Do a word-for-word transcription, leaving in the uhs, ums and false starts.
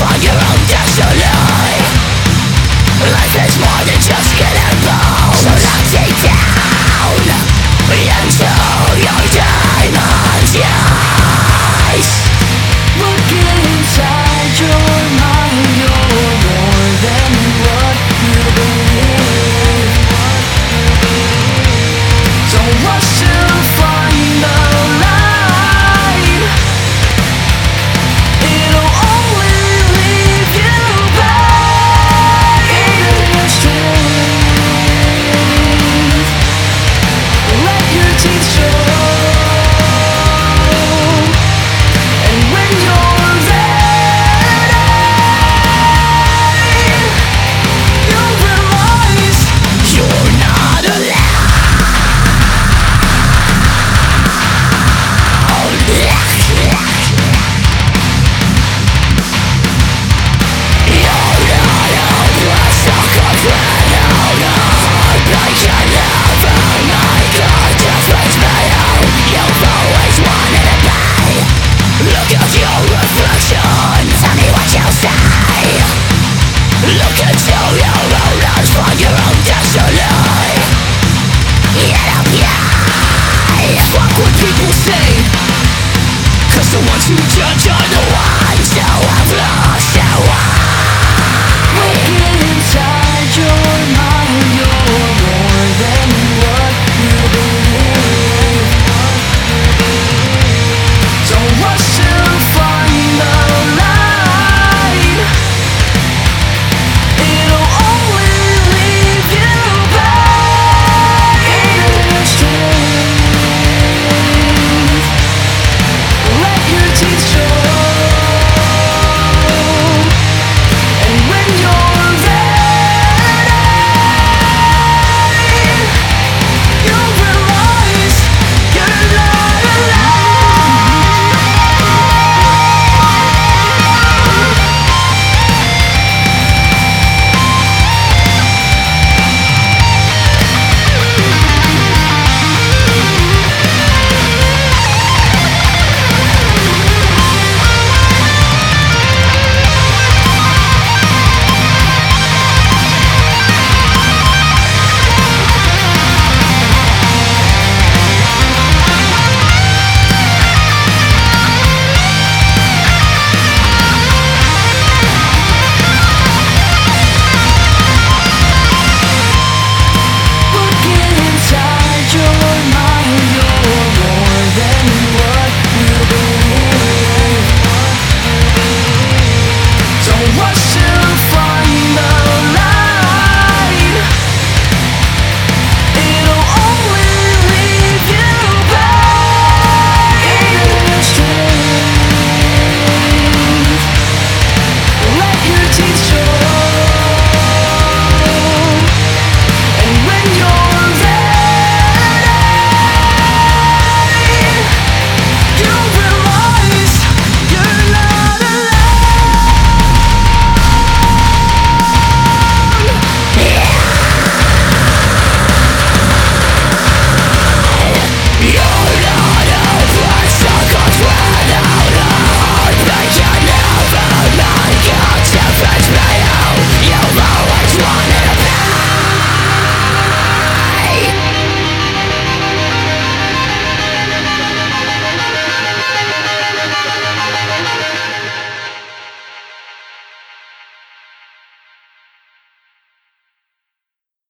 find your own destiny. Life is more than just skin and bones, so lock it down into your diamond's eyes. Look inside your mind, you're more than what you believe. Don't rush to find the light, it'll only leave you back in your strength. Let your teeth show. Look into your own eyes, find your own destiny. Get up, yeah. Fuck what people say, 'cause the ones who judge are the ones who have lost their way.